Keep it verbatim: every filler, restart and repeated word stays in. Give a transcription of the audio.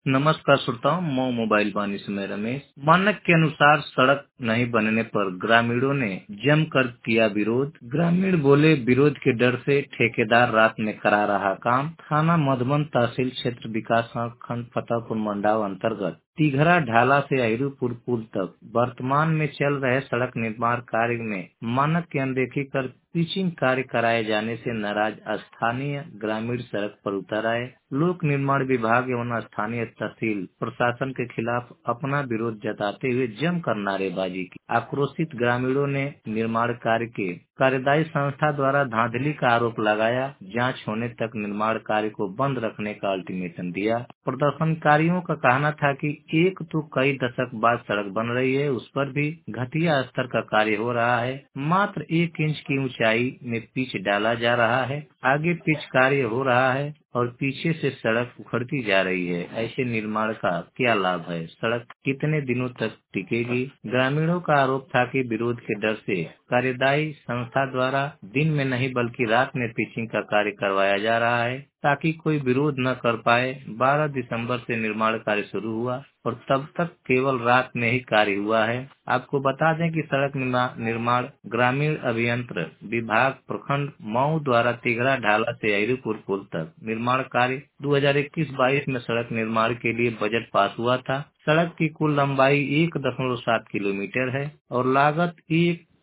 नमस्कार श्रोताओं, मैं मोबाइल वाणी से मैं रमेश। मानक के अनुसार सड़क नहीं बनने पर ग्रामीणों ने जमकर किया विरोध। ग्रामीण बोले, विरोध के डर से ठेकेदार रात में करा रहा काम। थाना मधुबन तहसील क्षेत्र विकास खंड फतेहपुर मंडाव अंतर्गत तिघरा ढाला से अहिरुपुर पुल तक वर्तमान में चल रहे सड़क निर्माण कार्य में मानक की अनदेखी कर पिचिंग कार्य कराए जाने से नाराज स्थानीय ग्रामीण सड़क पर उतर आए। लोक निर्माण विभाग एवं स्थानीय तहसील प्रशासन के खिलाफ अपना विरोध जताते हुए जमकर नारेबाजी की। आक्रोशित ग्रामीणों ने निर्माण कार्य के कार्यदायी संस्था द्वारा धांधली का आरोप लगाया। जांच होने तक निर्माण कार्य को बंद रखने का अल्टीमेटम दिया। प्रदर्शनकारियों का कहना था कि एक तो कई दशक बाद सड़क बन रही है, उस पर भी घटिया स्तर का कार्य हो रहा है। मात्र एक इंच की ऊंचाई में पिच डाला जा रहा है, आगे पिच कार्य हो रहा है और पीछे से सड़क उखड़ती जा रही है। ऐसे निर्माण का क्या लाभ है? सड़क कितने दिनों तक टिकेगी? ग्रामीणों का आरोप था कि विरोध के डर से कार्यदायी संस्था द्वारा दिन में नहीं बल्कि रात में पिचिंग का कार्य करवाया जा रहा है ताकि कोई विरोध न कर पाए। बारह दिसंबर से निर्माण कार्य शुरू हुआ और तब तक केवल रात में ही कार्य हुआ है। आपको बता दें कि सड़क निर्माण ग्रामीण अभियंत्र विभाग प्रखंड मऊ द्वारा तिघरा ढाला से अहिरुपुर पुल तक निर्माण कार्य दो हज़ार इक्कीस बाईस में सड़क निर्माण के लिए बजट पास हुआ था। सड़क की कुल लंबाई एक दशमलव सात किलोमीटर है और लागत एक